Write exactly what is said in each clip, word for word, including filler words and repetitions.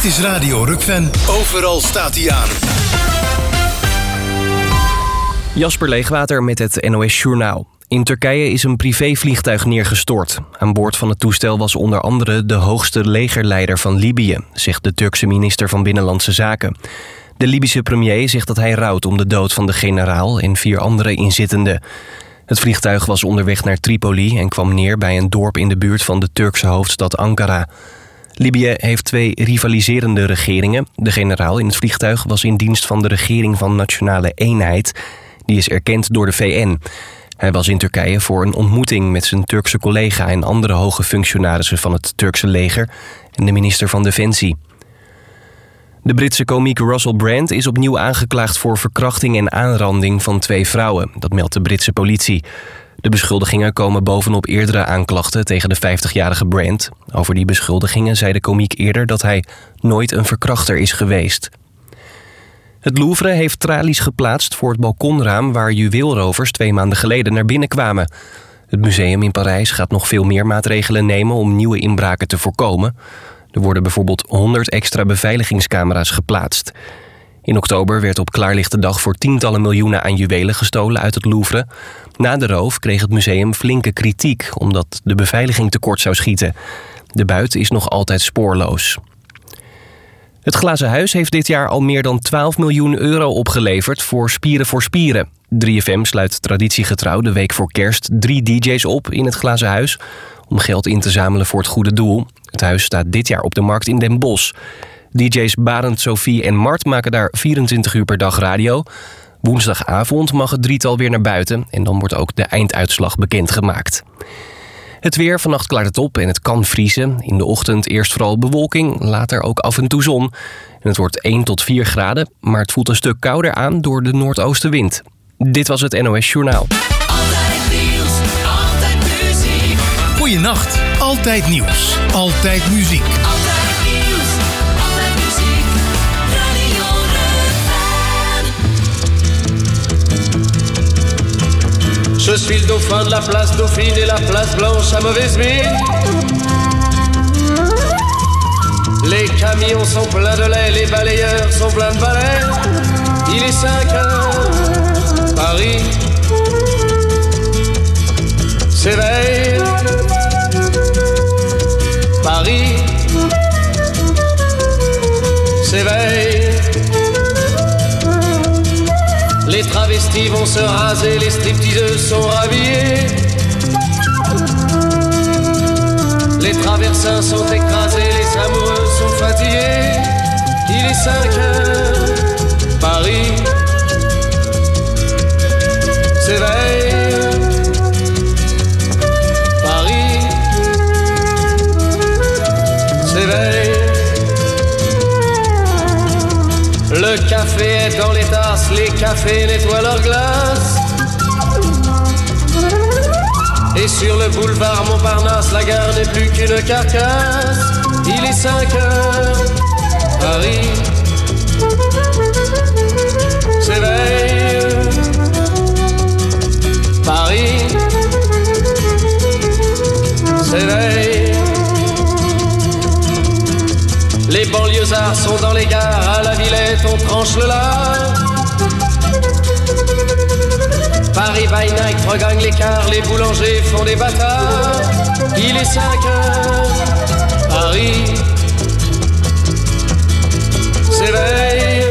is Radio Rukven. Overal staat hij aan. Jasper Leegwater met het N O S Journaal. In Turkije is een privévliegtuig neergestort. Aan boord van het toestel was onder andere de hoogste legerleider van Libië, zegt de Turkse minister van Binnenlandse Zaken. De Libische premier zegt dat hij rouwt om de dood van de generaal en vier andere inzittenden. Het vliegtuig was onderweg naar Tripoli en kwam neer bij een dorp in de buurt van de Turkse hoofdstad Ankara. Libië heeft twee rivaliserende regeringen. De generaal in het vliegtuig was in dienst van de regering van Nationale Eenheid. Die is erkend door de V N. Hij was in Turkije voor een ontmoeting met zijn Turkse collega en andere hoge functionarissen van het Turkse leger en de minister van Defensie. De Britse komiek Russell Brand is opnieuw aangeklaagd voor verkrachting en aanranding van twee vrouwen. Dat meldt de Britse politie. De beschuldigingen komen bovenop eerdere aanklachten tegen de vijftigjarige Brand. Over die beschuldigingen zei de komiek eerder dat hij nooit een verkrachter is geweest. Het Louvre heeft tralies geplaatst voor het balkonraam waar juweelrovers twee maanden geleden naar binnen kwamen. Het museum in Parijs gaat nog veel meer maatregelen nemen om nieuwe inbraken te voorkomen. Er worden bijvoorbeeld honderd extra beveiligingscamera's geplaatst. In oktober werd op klaarlichte dag voor tientallen miljoenen aan juwelen gestolen uit het Louvre. Na de roof kreeg het museum flinke kritiek omdat de beveiliging tekort zou schieten. De buit is nog altijd spoorloos. Het Glazen Huis heeft dit jaar al meer dan twaalf miljoen euro opgeleverd voor Spieren voor Spieren. drie F M sluit traditiegetrouw de week voor kerst drie D J's op in het Glazen Huis om geld in te zamelen voor het goede doel. Het huis staat dit jaar op de markt in Den Bosch. D J's Barend, Sophie en Mart maken daar vierentwintig uur per dag radio. Woensdagavond mag het drietal weer naar buiten en dan wordt ook de einduitslag bekendgemaakt. Het weer, vannacht klaart het op en het kan vriezen. In de ochtend eerst vooral bewolking, later ook af en toe zon. En het wordt één tot vier graden, maar het voelt een stuk kouder aan door de noordoostenwind. Dit was het N O S Journaal. Altijd nieuws, altijd muziek. Goeienacht, altijd nieuws, altijd muziek. Altijd nieuws, altijd muziek. Radio Rukven. Je suis le dauphin de la place Dauphine et la place Blanche à mauvaise mine. Les camions sont pleins de lait, les balayeurs sont pleins de balais. Il est cinq heures, Paris s'éveille. Paris s'éveille. Les travestis vont se raser, les stripteaseuses sont rhabillées. Les traversins sont écrasés, les amoureux sont fatigués. Il est cinq heures, Paris s'éveille. Paris s'éveille. Le café est dans les tasses, les cafés nettoient leurs glaces. Et sur le boulevard Montparnasse, la gare n'est plus qu'une carcasse. Il est cinq heures, Paris s'éveille. Paris s'éveille. Les banlieusards sont dans les gares, à la Villette on tranche le lard. Paris by night regagne l'écart, les boulangers font des bâtards. Il est cinq heures, Paris s'éveille.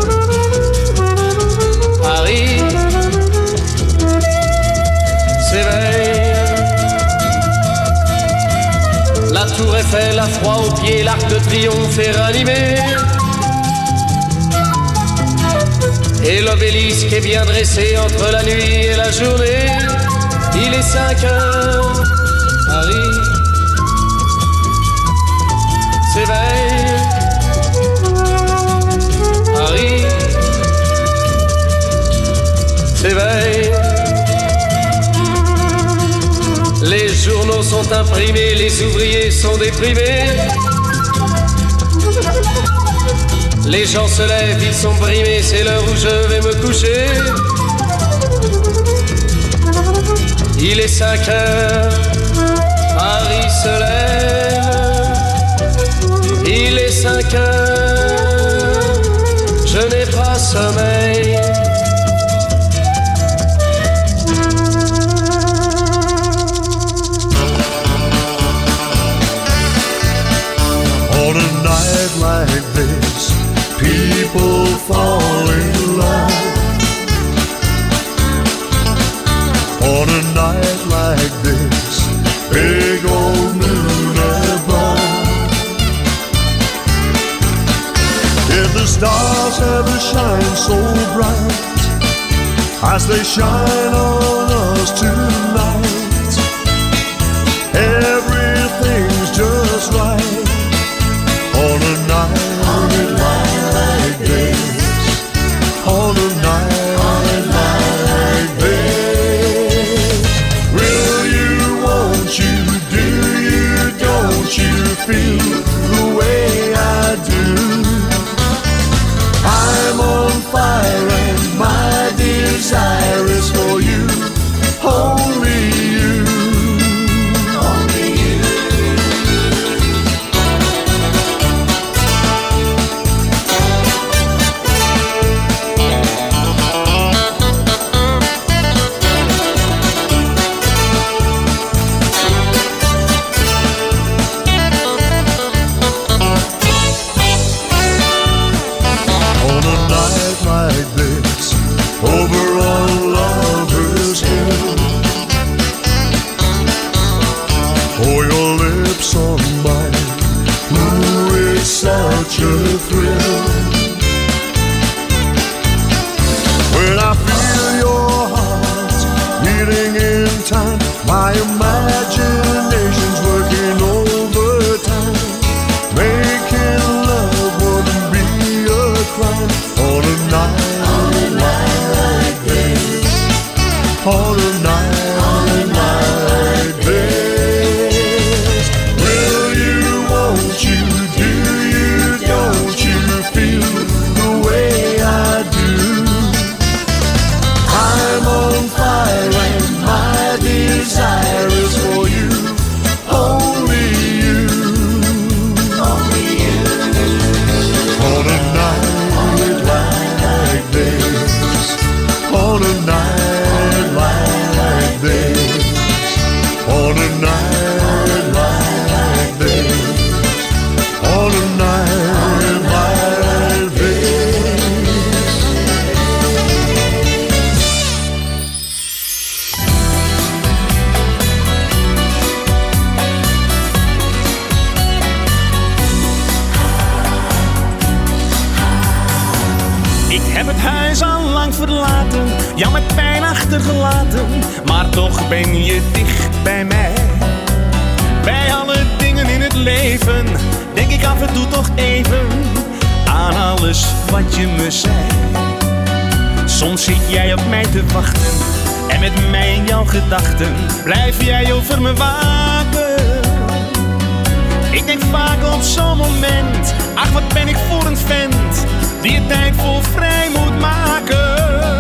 Paris s'éveille. La tour Eiffel a froid aux pieds, l'arc de triomphe est ranimé. Et l'obélisque est bien dressé entre la nuit et la journée. Il est cinq heures, Paris s'éveille. Paris s'éveille. Les journaux sont imprimés, les ouvriers sont déprimés. Les gens se lèvent, ils sont brimés, c'est l'heure où je vais me coucher. Il est cinq heures, Paris se lève. Il est cinq heures. they shine on us tonight. Everything's just right on a night, on a night like this. On a night, on a night like this. Will you, won't you, do you, don't you feel the way I do? I'm on fire and my desire is for you, only you, only you. On a night like this, over on Lover's Hill, oh, your lips on mine, ooh, it's such a thrill. When I feel your heart beating in time, my imagination's working overtime. Making love wouldn't be a crime on a night, on a night like this. On a night, on a night like this. Will you, won't you, do you, don't you feel the way I do? I'm on fire and my desire is for you, only you, only you. On a night like this, on a night like this, on a night like this, on a night like this. Ik heb het huis al lang verlaten, jou met pijn achtergelaten, maar toch ben je dicht bij mij. Bij alle dingen in het leven denk ik af en toe toch even aan alles wat je me zei. Soms zit jij op mij te wachten en met mij in jouw gedachten blijf jij over me waken. Ik denk vaak op zo'n moment, ach wat ben ik voor een vent die het tijd vol vrij moet maken.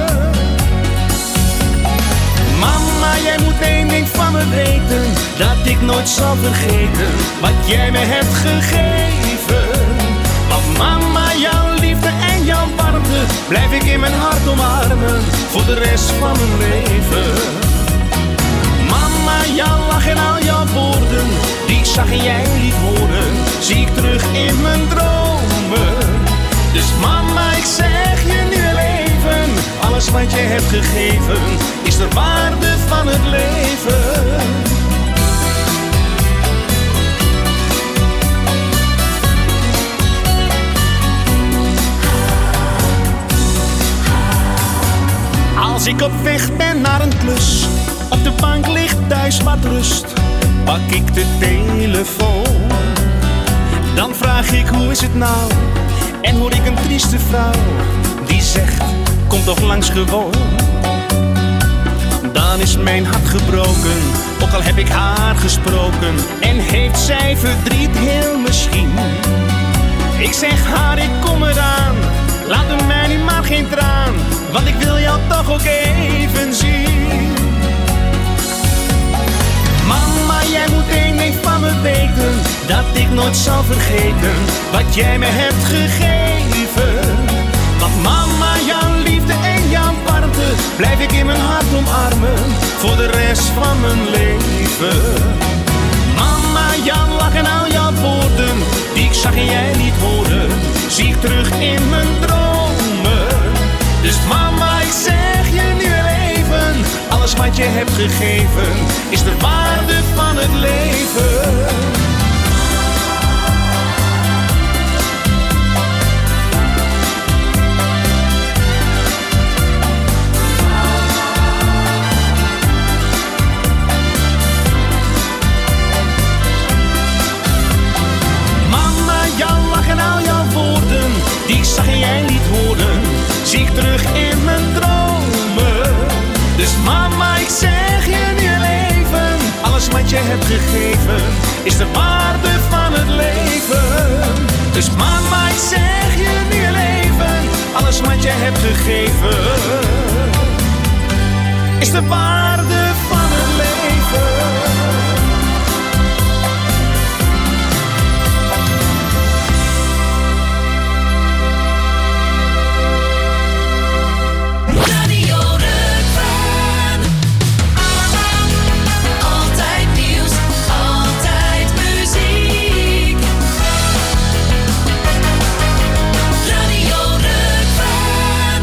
Mama, jij moet één ding van me weten, dat ik nooit zal vergeten wat jij me hebt gegeven. Want mama, jouw liefde en jouw warmte blijf ik in mijn hart omarmen voor de rest van mijn leven. Mama, jouw lach en al jouw woorden, die ik zag en jij liet horen, zie ik terug in mijn dromen. Dus mama, ik zeg je nu heel even, alles wat je hebt gegeven is de waarde van het leven. Als ik op weg ben naar een klus, op de bank ligt thuis wat rust, pak ik de telefoon. Dan vraag ik hoe is het nou, en hoor ik een trieste vrouw die zegt, kom toch langs gewoon. Dan is mijn hart gebroken, ook al heb ik haar gesproken, en heeft zij verdriet heel misschien. Ik zeg haar, ik kom eraan, laat er mij nu maar geen traan, want ik wil jou toch ook even zien. Mama, jij moet één ding van me weten, dat ik nooit zal vergeten wat jij me hebt gegeven. Want mama, jouw liefde en jouw warmte blijf ik in mijn hart omarmen voor de rest van mijn leven. Mama, jouw lach en al jouw woorden, die ik zag en jij niet hoorde, zie ik terug in mijn dromen. Dus mama, ik zeg je nu even, alles wat je hebt gegeven is de waarde van het leven. wat je hebt gegeven is de waarde van het leven. Dus maak mij, zeg je nu je leven, alles wat je hebt gegeven is de waarde van het leven. Radio Rukven. Altijd nieuws, altijd muziek. Radio Rukven.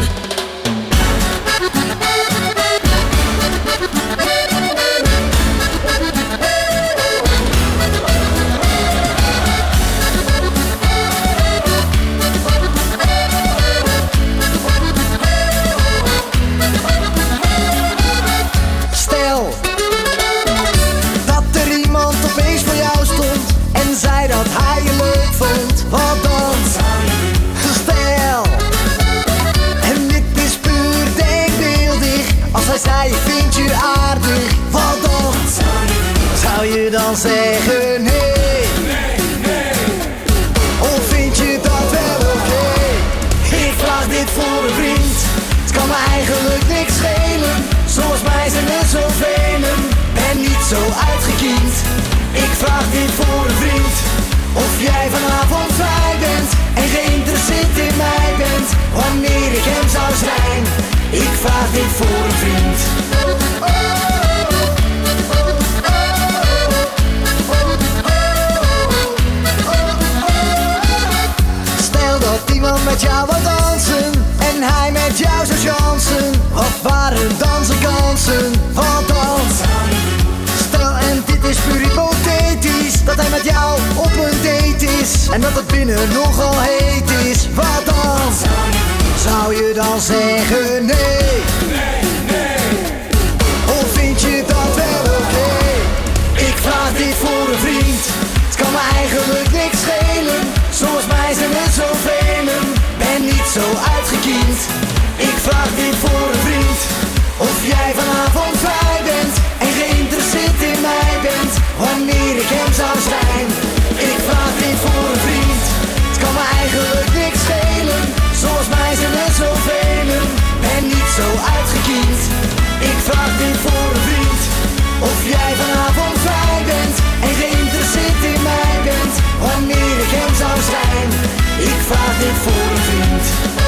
Stel dat er iemand opeens voor jou stond en zei dat hij je leuk vond. Wat dan? Stel, en dit is puur denkbeeldig, als hij zei ik vind je aardig. Wat dan? Zou je dan zeggen nee? Of vind je dat wel oké? Ik vraag dit voor een vriend, het kan me eigenlijk niks schelen. Zoals mij zijn er zoveel, ben niet zo uitgekiend. Ik vraag dit voor een vriend, of jij vanavond vrij bent en geïnteresseerd in mij bent, wanneer ik hem zou zijn. Ik vraag dit voor een vriend. Stel dat iemand met jou wil dansen en hij met jou zou chansen. Wat waren dan zijn kansen? Wat dan? Stel, en dit is puur hypothetisch, dat hij met jou op een date is en dat het binnen nogal heet is. Wat dan? Zou je dan zeggen nee? Of vind je dat wel oké? Ik vraag dit voor een vriend, het kan me eigenlijk niks schelen. Zoals mij zijn er zoveel, ben niet zo uitgekiend. Ik vraag dit voor een vriend, of jij vanavond vrij bent en geïnteresseerd in mij bent, wanneer ik hem zou zijn. Ik vraag dit voor een vriend, het kan me eigenlijk niks schelen. Zoals mij zijn er zoveel, ben niet zo uitgekiend. Ik vraag dit voor een vriend, of jij vanavond vrij bent en geïnteresseerd in mij bent, wanneer ik hem zou zijn. Ik vraag dit voor een vriend.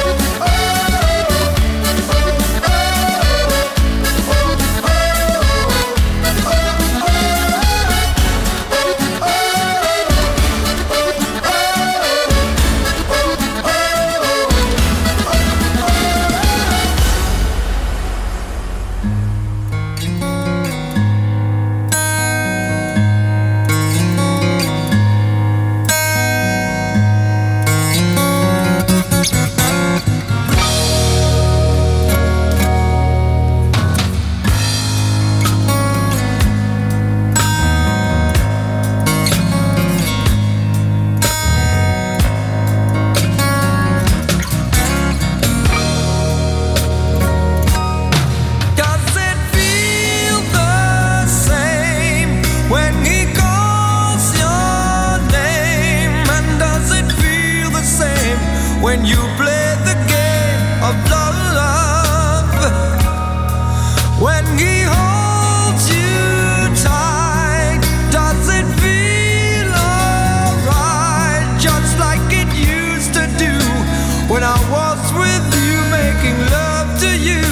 When you play the game of love, when he holds you tight, does it feel alright? Just like it used to do when I was with you, making love to you.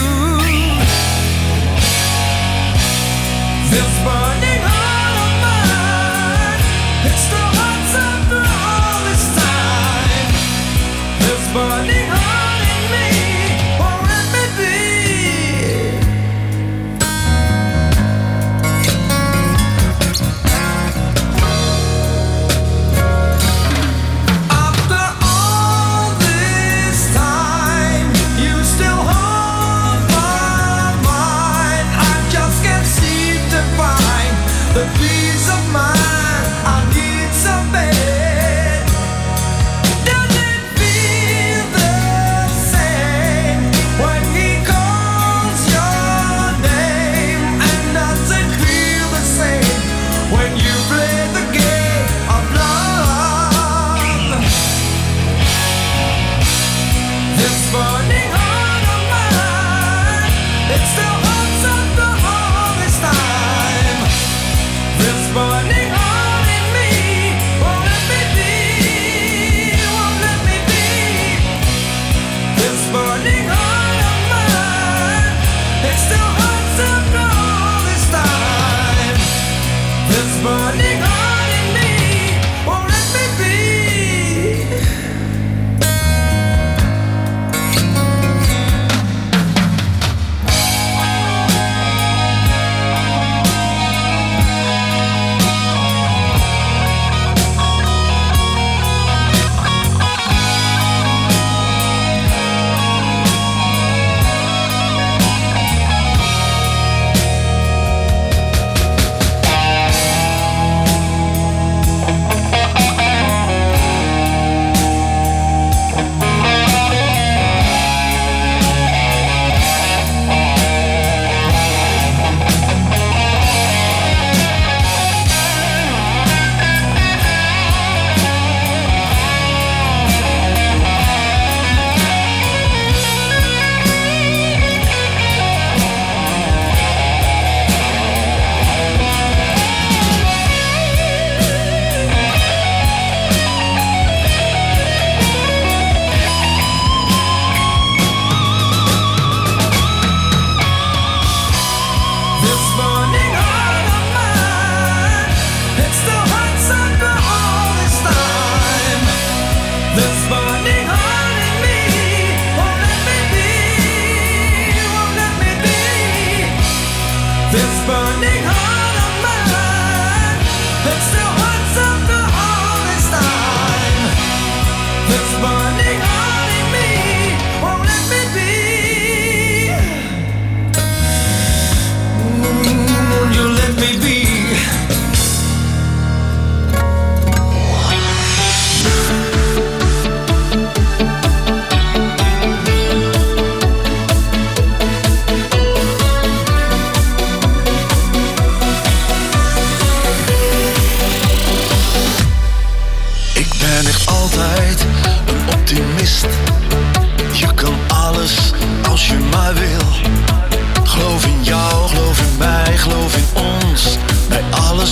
This burning heart of mine, it still hurts after all this time. This burning heart in me, won't let me be. After all this time, you still hold my mind. I just can't seem to find the peace of mind I need so bad. Does it feel the same when he calls your name? And does it feel the same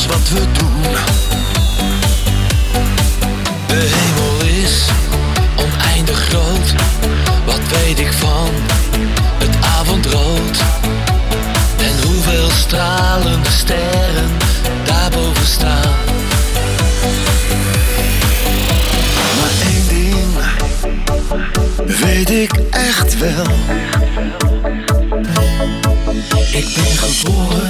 wat we doen. De hemel is oneindig groot. Wat weet ik van het avondrood? En hoeveel stralende sterren daarboven staan. Maar één ding weet ik echt wel. Ik ben geboren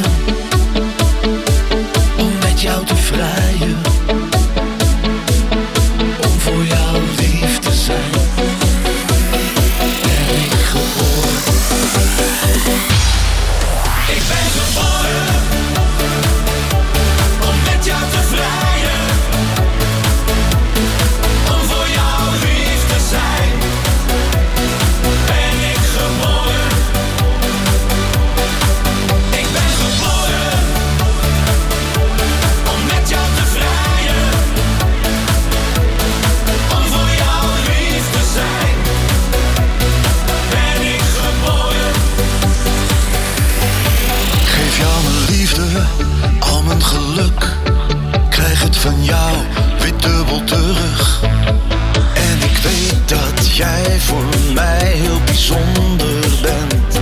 om met jou te vrijen, om voor jou lief te zijn. Ben ik geboren. Ik ben geboren om met jou te vrijen, om voor jou lief te zijn. Ben ik geboren. Ik ben geboren om met jou te vrijen, om voor jou lief te zijn. Ben ik geboren. Geef jou mijn liefde, al mijn geluk. Krijg het van jou weer dubbel terug. En ik weet dat jij voor mij heel bijzonder bent.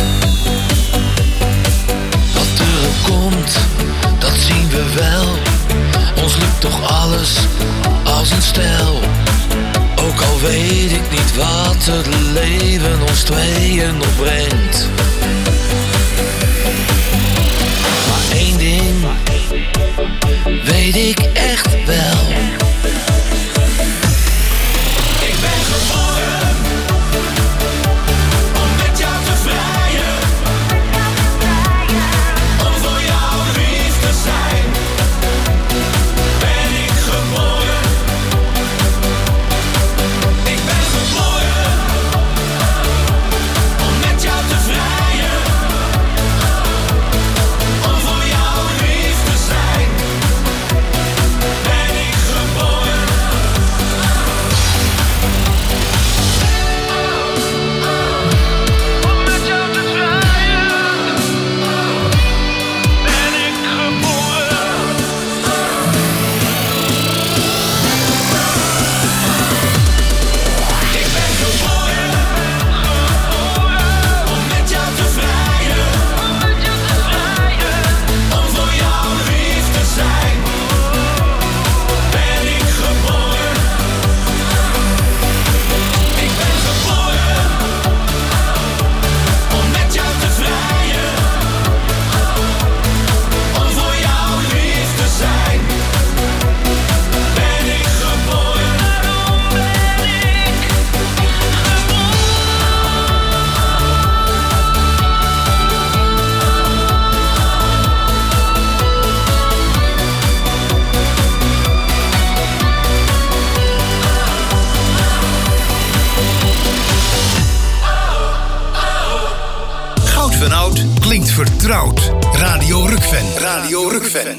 Wat er ook komt, dat zien we wel. Ons lukt toch alles als een stel. Ook al weet ik niet wat het leven ons tweeën nog brengt. Maar één ding weet ik echt wel. Ik ben geboren om met jou te vrijen, om voor jou lief te zijn. Ben ik geboren. Ik ben geboren om met jou te vrijen, om voor jou lief te zijn. Ben ik geboren. Om met jou te vrijen, ben ik geboren. Ik ben geboren om met jou te vrijen, om voor jou lief te zijn. Ben ik geboren. Ik ben geboren om met jou te vrijen, om voor jou lief te zijn. Ben ik geboren. Daarom ben ik Goud van Oud klinkt vertrouwd. Radio Rukven. Radio Rukven.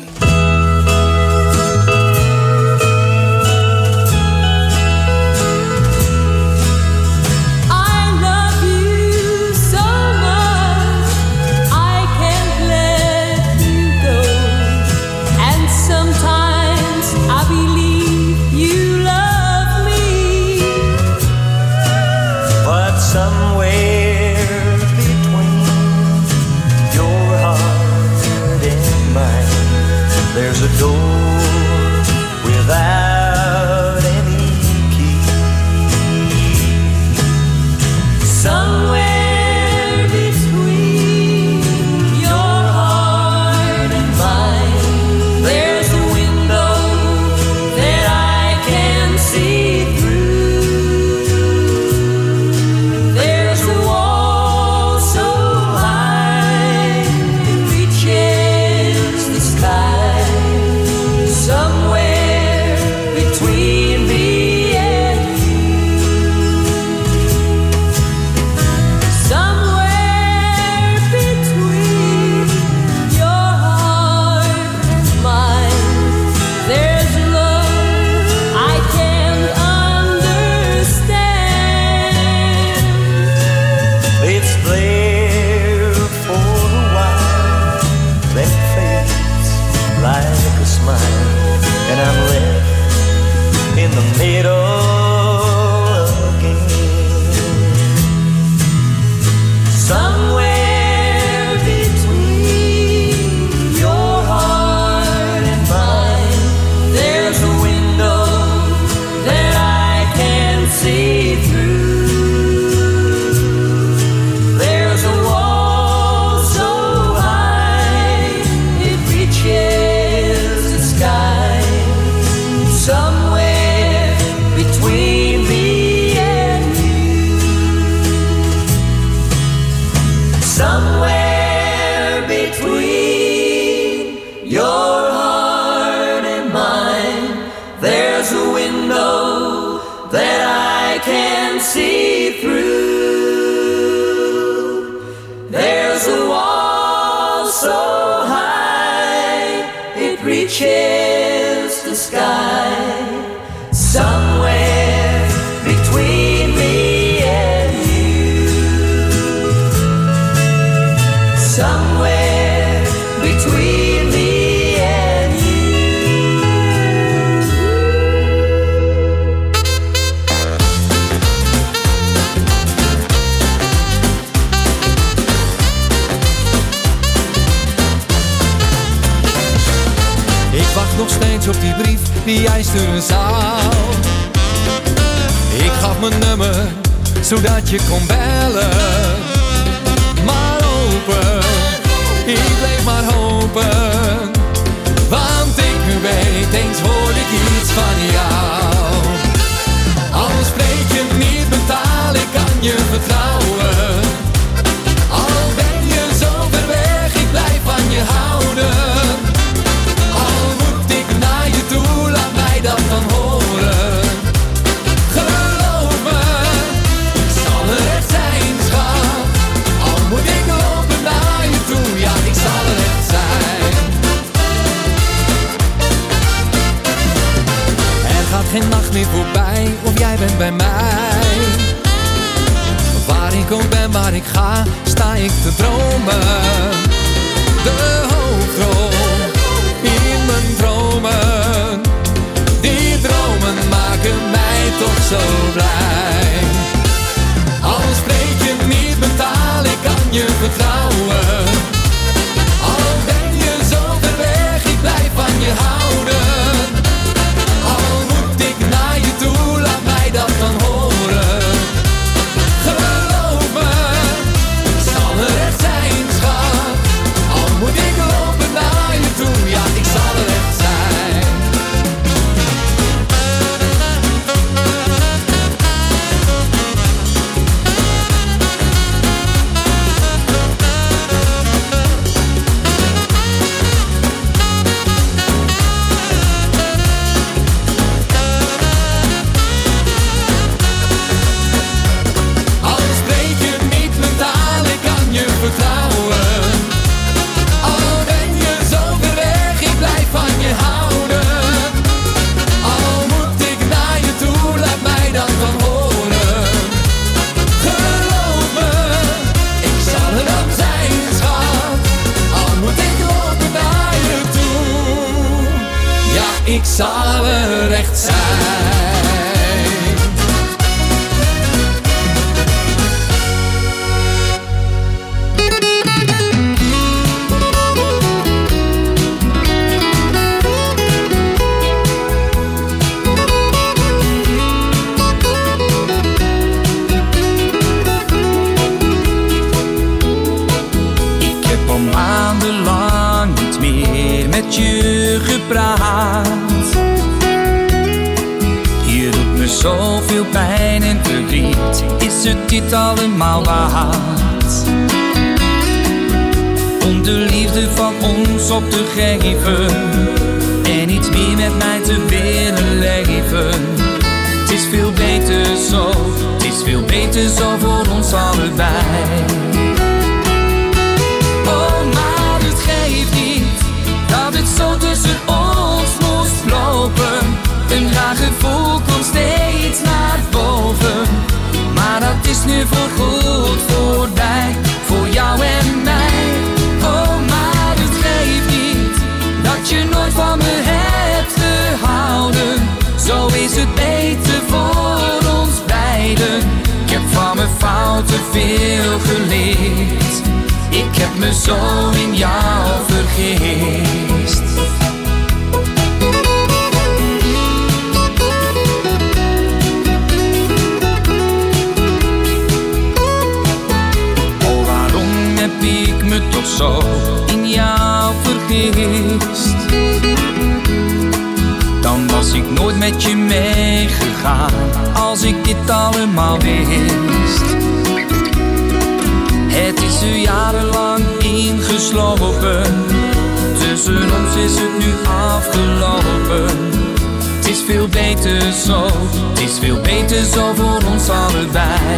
I love you so much, I can't let you go. And sometimes I believe you love me, But somewhere between your heart and mine, there's a door without any key. somewhere between your heart and mine. There's a window that I can see through. There's a wall so high it reaches the sky. see through. There's a wall so high it reaches the sky. Somewhere between me and you. Somewhere between me and you. Ik wacht nog steeds op die brief die jij sturen zou. Ik gaf mijn nummer, zodat je kon bellen. Maar open, ik bleef maar hopen. Want ik weet, eens hoor ik iets van jou. Al spreek je niet betaal, ik kan je vertrouwen. Al ben je zo ver weg, ik blijf van je houden. Al moet ik naar je toe, laat mij dat dan horen. Geloof me, ik zal er echt zijn, schat. Al moet ik lopen naar je toe, ja, ik zal er echt zijn. Er gaat geen nacht meer voorbij, of jij bent bij mij. Waar ik ook ben, waar ik ga, sta ik te dromen. De hoofdrol in mijn dromen. Die dromen maken mij toch zo blij. Al spreek je niet betaal, ik kan je vertrouwen. Al ben je zo ver weg, ik blijf van je houden. Al moet ik naar je toe, laat mij dat dan horen. Geloof me, ik zal er echt zijn, schat. Al moet ik lopen naar je toe, ja, ik zal er echt zijn. Al spreek je niet mijn taal, ik kan je vertrouwen. Al ben je zo ver weg, ik blijf van je houden. Al moet ik naar je toe, laat mij dat dan horen. Geloof me, ik zal er dan zijn, schat. Al moet ik lopen naar je toe, ja, ik zal er echt zijn. Ik heb al maandenlang niet meer met je gepraat. Je doet me zoveel pijn en verdriet. Is het dit allemaal waard? Om de liefde van ons op te geven en iets meer met mij te willen leven. Het is veel beter zo, het is veel beter zo voor ons allebei. Oh, maar het geeft niet dat het zo tussen ons moest lopen. Een raar gevoel komt steeds naar boven. Maar dat is nu voorgoed voorbij, voor jou en mij. Oh, maar het geeft niet dat je nooit van me hebt gehouden. Zo is het beter voor ons beiden. Ik heb van mijn fouten veel geleerd. Ik heb me zo in jou vergist. Oh, waarom heb ik me toch zo in jou vergist? Dan was ik nooit met je meegegaan, als ik dit allemaal wist. Het is er jarenlang ingeslopen, tussen ons is het nu afgelopen. Het is veel beter zo. Het is veel beter zo voor ons allebei.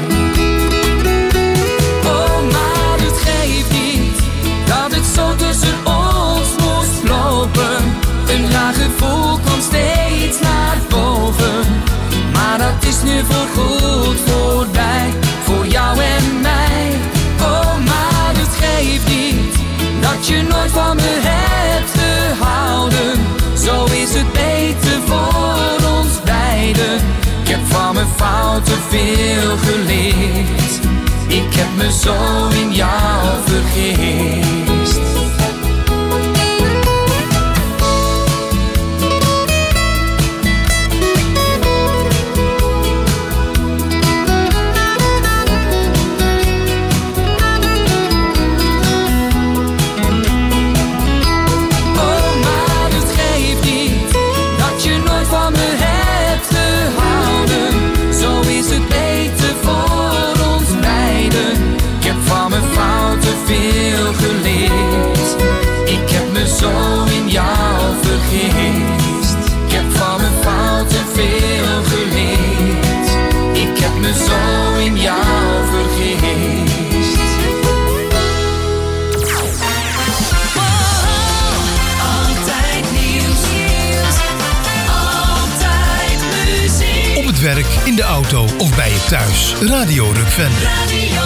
Oh, maar het geeft niet dat het zo tussen ons moest lopen. Een raar gevoel kwam steeds naar boven. Maar dat is nu voorgoed voorbij, voor jou en mij. Oh, maar het geeft niet dat je nooit van me hebt gehouden. Zo is het beter voor ons beiden. Ik heb van mijn fouten veel geleerd. Ik heb me zo in jou vergist. Veel geleerd. Ik heb me zo in jou vergist. Ik heb van mijn fouten veel geleerd. Ik heb me zo in jou vergist. Oh, altijd nieuws, altijd muziek. Op het werk, in de auto of bij je thuis. Radio Rukven. Radio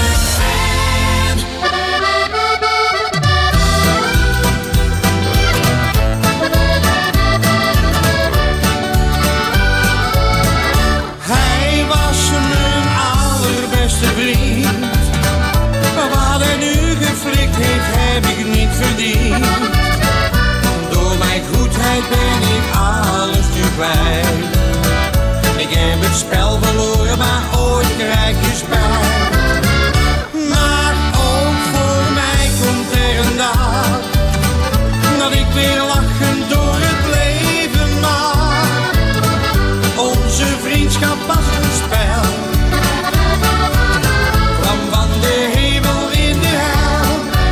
heb ik niet verdiend. Door mijn goedheid ben ik alles nu kwijt. Ik heb het spel verloren, maar ooit krijg je spijt. Maar ook voor mij komt er een dag dat ik weer lachend door het leven mag. Onze vriendschap was een spel. Kwam van de hemel in de hel.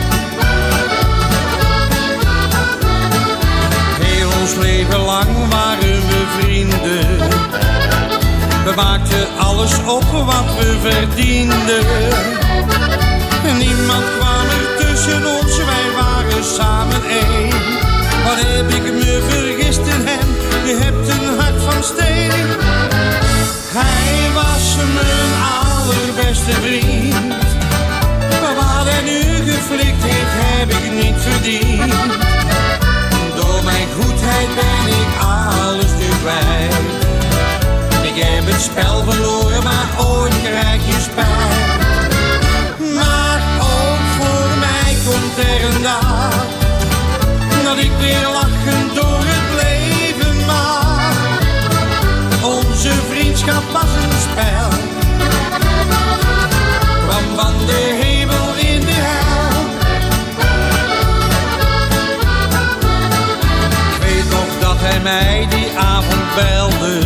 Ons leven lang waren we vrienden. We maakten alles op wat we verdienden. Niemand kwam er tussen ons, wij waren samen één. Wat heb ik me vergist in hem, je hebt een hart van steen. Hij was mijn allerbeste vriend. Wat hij nu geflikt heeft, heb ik niet verdiend. Door mijn goedheid ben ik alles nu kwijt. Ik heb het spel verloren, maar ooit krijg je spijt. Maar ook voor mij komt er een dag dat ik weer lachend door het leven mag. Onze vriendschap was een spel. Kwam van de hemel in de hel. Dat hij mij die avond belde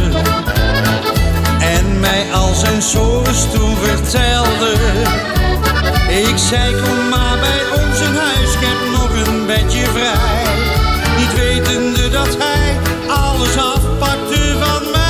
en mij al zijn sores toen vertelde. Ik zei kom maar bij ons in huis, ik heb nog een bedje vrij. Niet wetende dat hij alles afpakte van mij.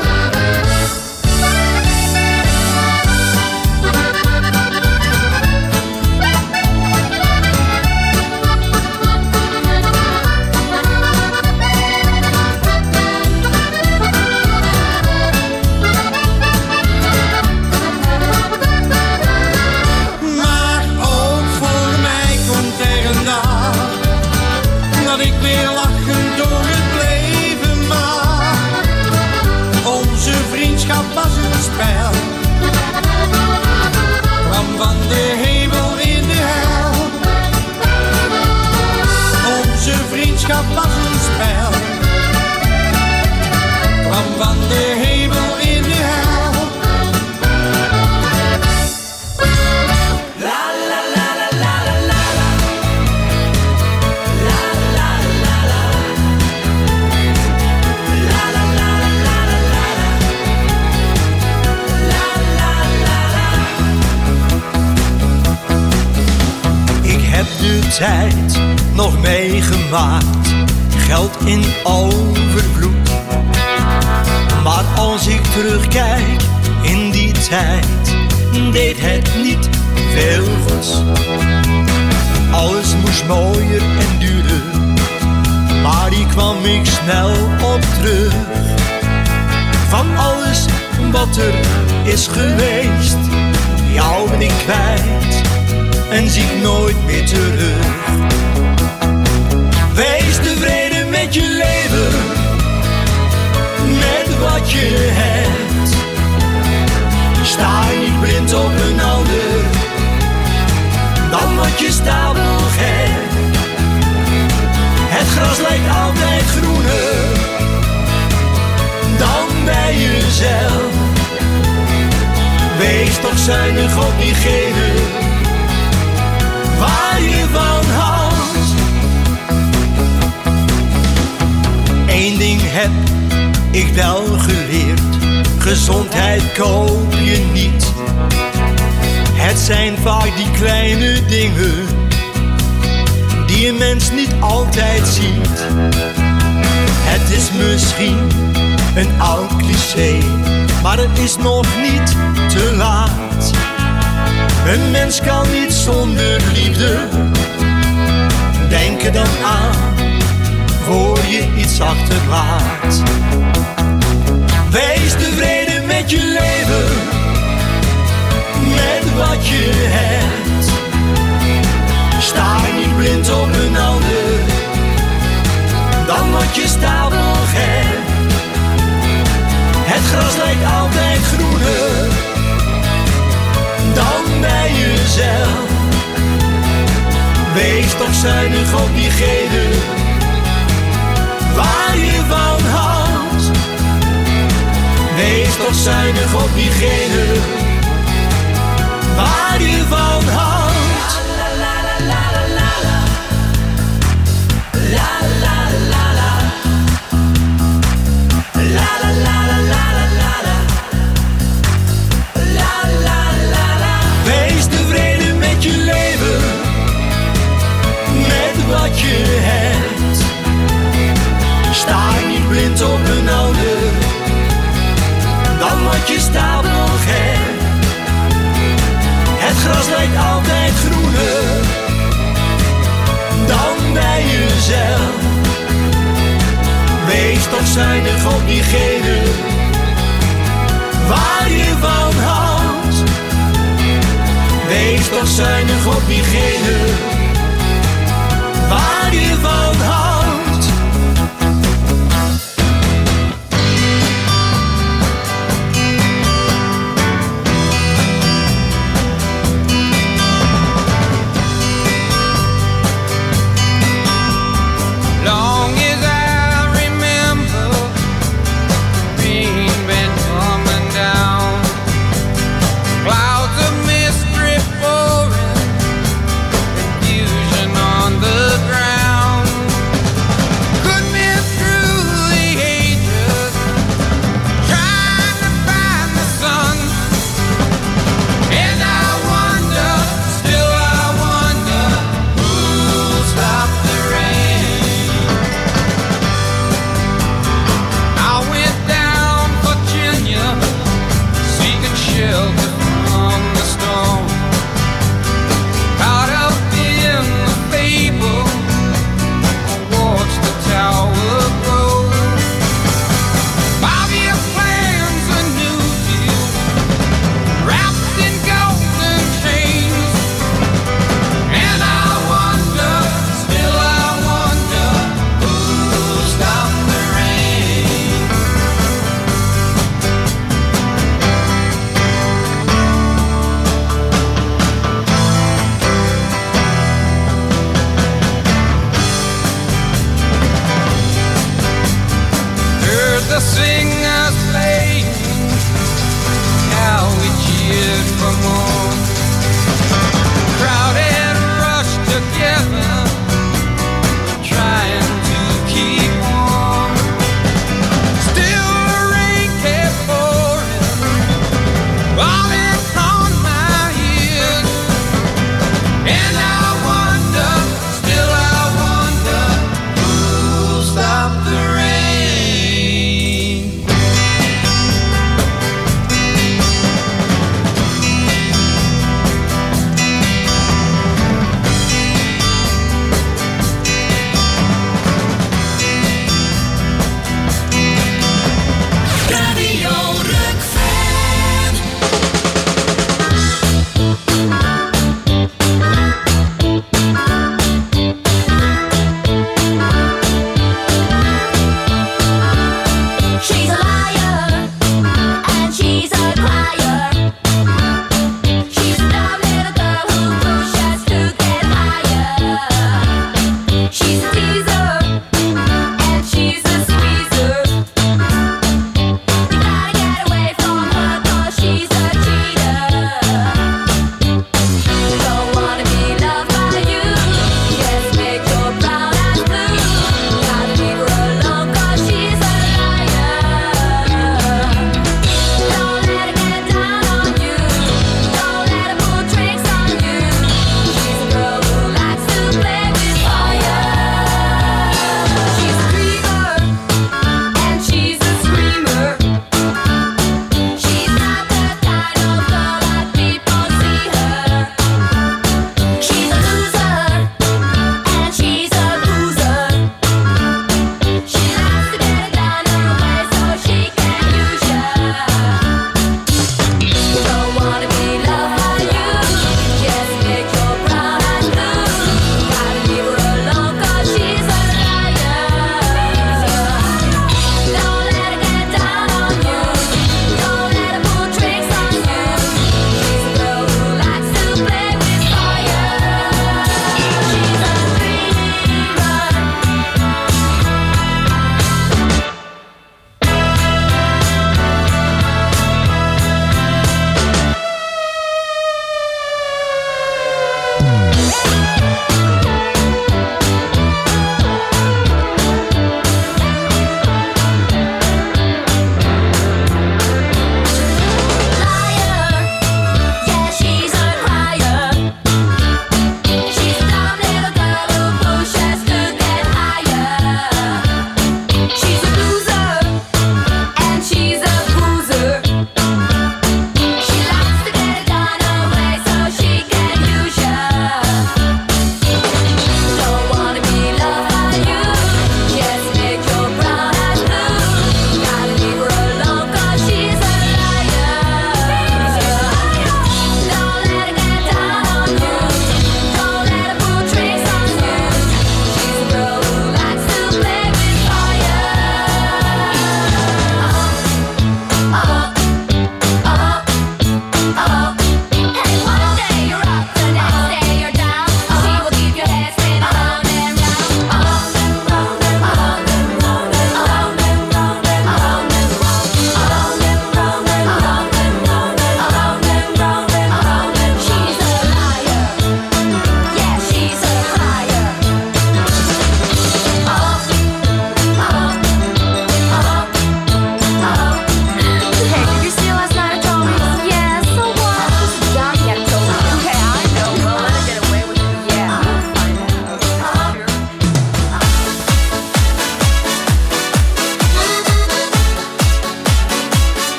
Kwam van de hemel in de hel. Onze vriendschap was een spel. Kwam van de hemel in de hel. La la la la la la la. La la la la. La la la la la la. Ik heb de tijd nog meegemaakt. geld in overvloed. Maar als ik terugkijk in die tijd, deed het niet veel goeds. Alles moest mooier en duurder, maar hier kwam ik snel op terug. Van alles wat er is geweest, jou ben ik kwijt en zie ik nooit meer terug. Wees tevreden met je leven, met wat je hebt. Sta niet blind op een ander, dan word je stapel gek. Het gras lijkt altijd groener dan bij jezelf. Wees toch zuinig op diegene waar je van houdt. Eén ding heb ik wel geleerd: gezondheid koop je niet. Het zijn vaak die kleine dingen die een mens niet altijd ziet. Het is misschien een oud cliché, maar het is nog niet te laat. Een mens kan niet zonder liefde. Denk er dan aan voor je iets achterlaat. Wees tevreden met je leven, met wat je hebt. Sta niet blind op een ander, dan word je stapel gek. Het gras lijkt altijd groener dan bij jezelf. Wees toch zuinig op diegene waar je van houdt. Wees toch zuinig op diegene waar je van houdt. La la la la la la la la la la la la la la la la. Wees tevreden met je leven, met wat je hebt. Sta niet blind op een ander, dan word je stapel gek. Het gras lijkt altijd groener dan bij jezelf. Wees toch zuinig op diegene waar je van houdt. Wees toch zuinig op diegene waar je van houdt.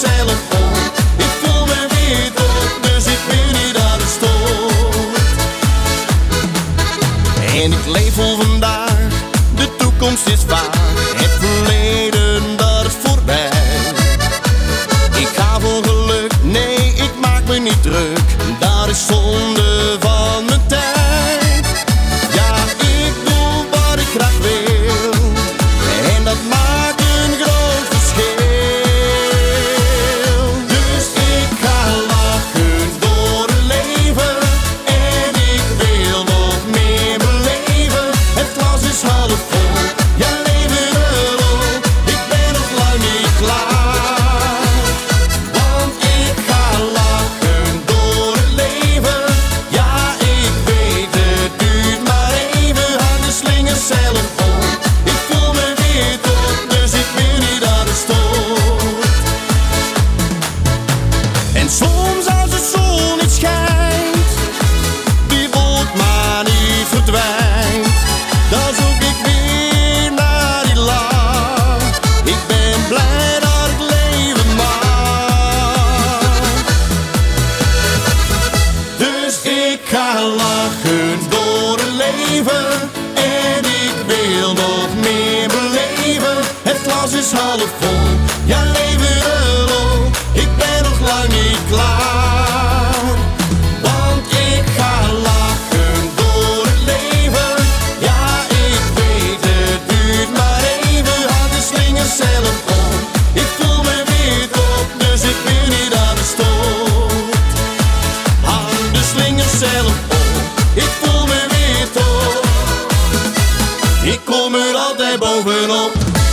zelf op. Ik voel me weer top, dus ik wil niet aan de stoot. En ik leef vol vandaag, de toekomst is vaag. Het verleden, dat is voorbij. Ik ga voor geluk, nee, ik maak me niet druk. Dat is zonde van mijn tijd. Ja, ik doe wat ik graag wil. En dat maakt een groot verschil. Dus ik ga lachen door het leven. En ik wil nog meer beleven. Het glas is half vol, ja, leven erop. Ik ben nog lang niet klaar. Want ik ga lachen door het leven. Ja, ik weet het duurt maar even. Hang de slingers zelf op. Ik voel me weer top, dus ik wil niet aan de stoot. En soms als de zon niet schijnt, die wolk maar niet verdwijnt, dan zoek ik weer naar die lach. Ik ben blij dat ik leven mag. Dus ik ga lachen door het leven. En ik wil nog meer beleven. Het glas is half vol, ja, leven erop. Ik ben nog lang niet klaar. Want ik ga lachen door het leven. Ja, ik weet het duurt maar even. Had de slingers zelf op. Ik voel me weer top, dus ik wil niet aan de stoot. Hang de slingers zelf op. Ik voel me weer top. Ik kom er altijd bovenop.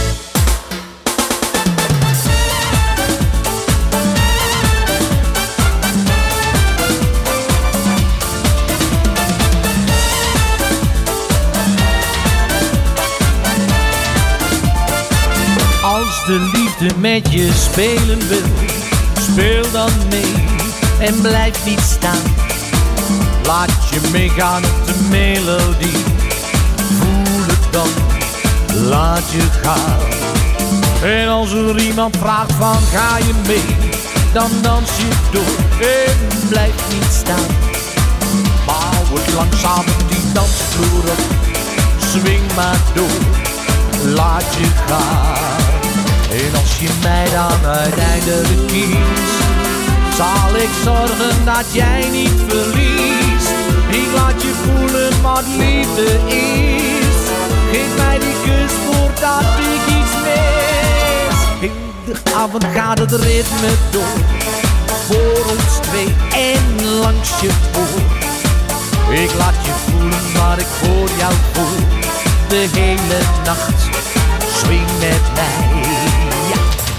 Als de liefde met je spelen wil, speel dan mee en blijf niet staan. Laat je meegaan op de melodie, voel het dan, laat je gaan. En als er iemand vraagt van ga je mee, dan dans je door en blijf niet staan. Bouw het langzaam op die dansvloer op, swing maar door, laat je gaan. En als je mij dan uiteindelijk kiest, zal ik zorgen dat jij niet verliest. Ik laat je voelen wat liefde is. Geef mij die kus voordat ik iets mis. Heel de avond gaat het ritme door, voor ons twee en langs je oor. Ik laat je voelen wat ik voor jou voel, de hele nacht. Swing met mij, ja.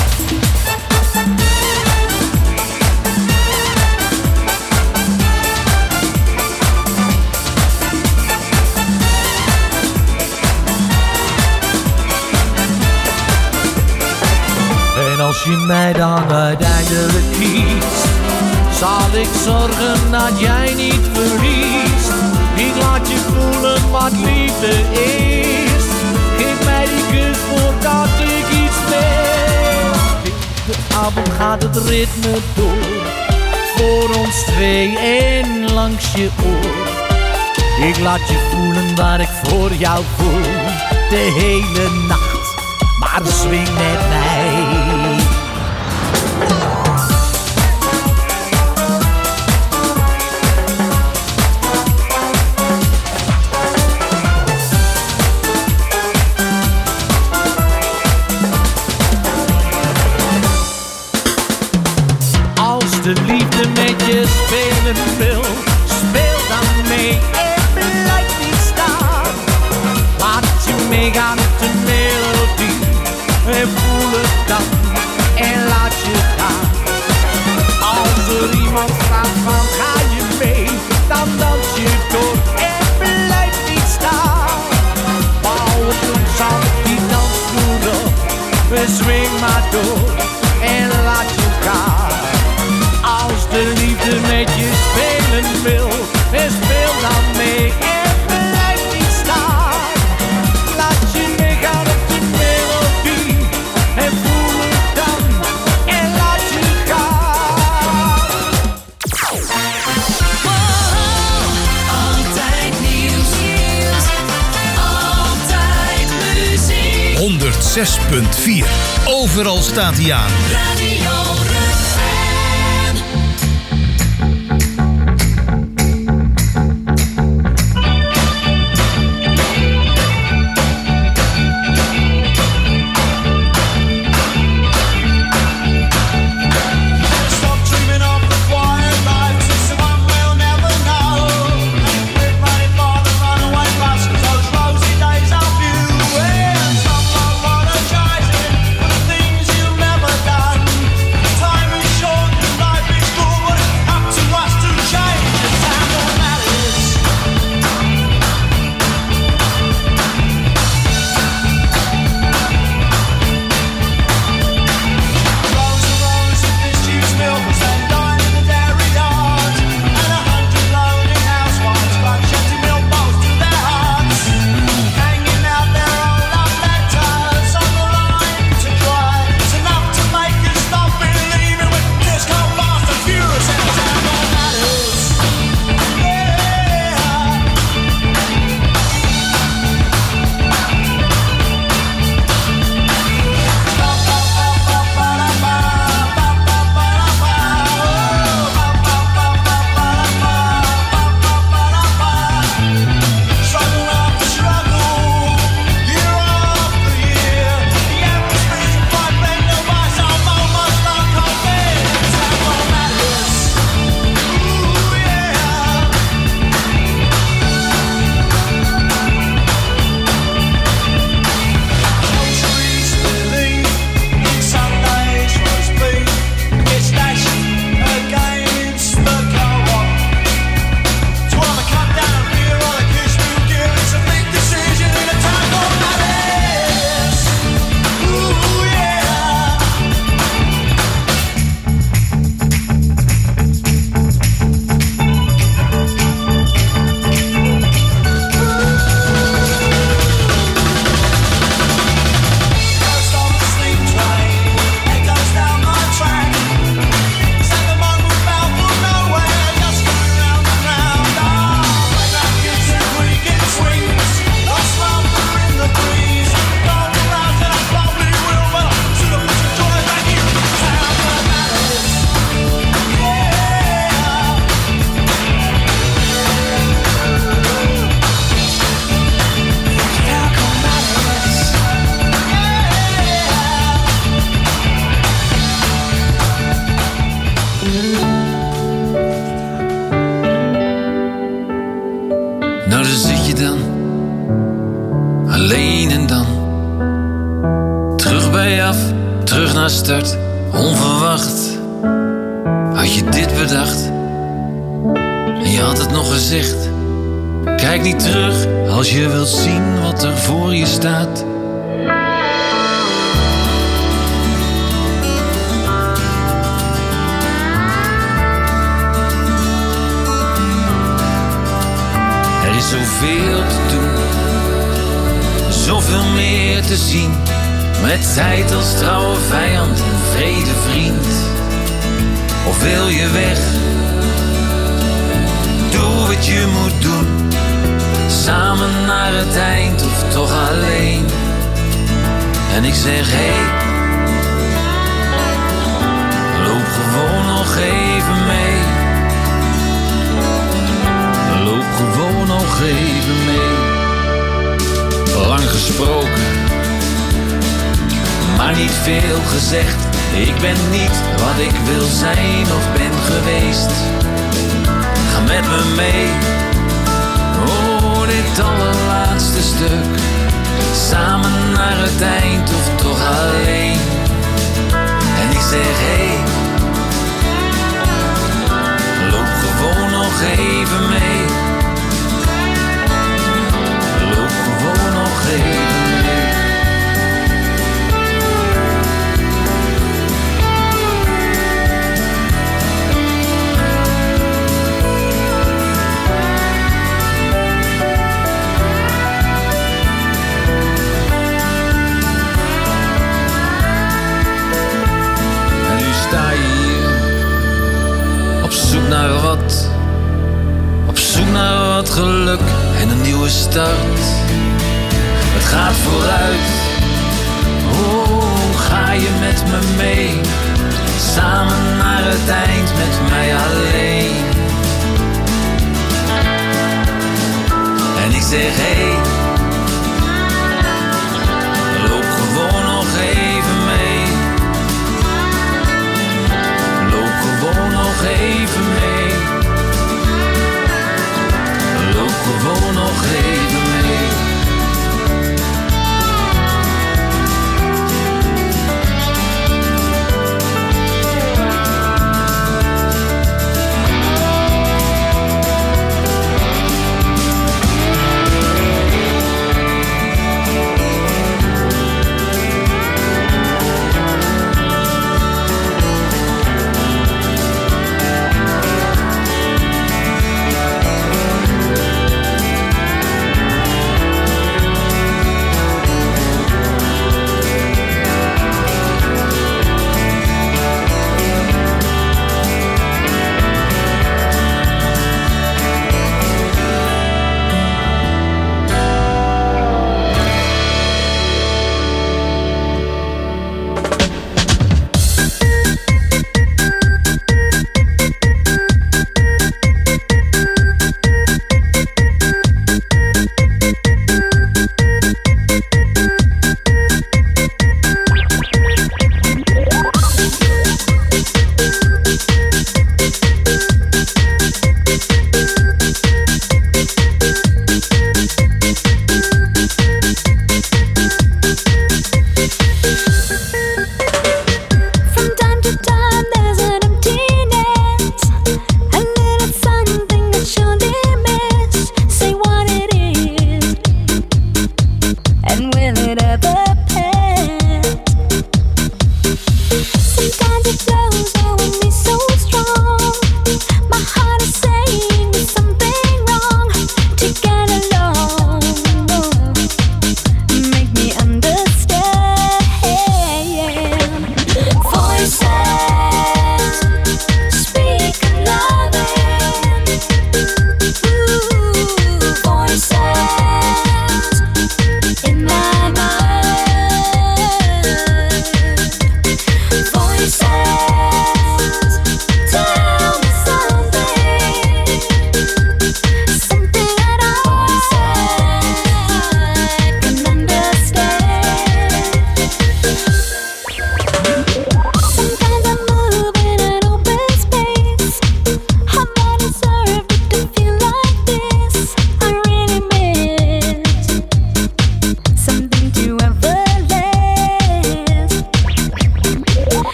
En als je mij dan uiteindelijk kiest, zal ik zorgen dat jij niet verliest. Ik laat je voelen wat liefde is. Geef mij die kus voordat ik iets mis. De avond gaat het ritme door, voor ons twee en langs je oor. Ik laat je voelen wat ik voor jou voel, de hele nacht, maar swing met mij. De liefde met je spelen wil, speel dan mee en blijf niet staan. Laat je meegaan op de melodie en voel het dan en laat je gaan. Als er iemand vraagt van ga je mee, dan dans je door en blijf niet staan. Bouw het langzaam op die dansvloer op, swing maar door en laat je gaan. Als de liefde met je spelen wil, en speel dan mee en blijf niet staan. Laat je meegaan op de melodie zes punt vier. Overal staat hij aan. Radio Start, onverwacht. Had je dit bedacht? En je had het nog gezegd. Kijk niet terug als je wilt zien wat er voor je staat. Er is zoveel te doen, zoveel meer te zien. Met tijd als trouwe vijand en vrede vriend. Of wil je weg? Doe wat je moet doen. Samen naar het eind of toch alleen. En ik zeg hey, loop gewoon nog even mee. Loop gewoon nog even mee. Lang gesproken, maar niet veel gezegd. Ik ben niet wat ik wil zijn of ben geweest. Ga met me mee. Oh, dit allerlaatste stuk. Samen naar het eind of toch alleen. En ik zeg hey, loop gewoon nog even mee. Loop gewoon nog even mee. Sta je hier op zoek naar wat, op zoek naar wat geluk en een nieuwe start. Het gaat vooruit, je met me mee, samen naar het eind met mij alleen. En ik zeg hey,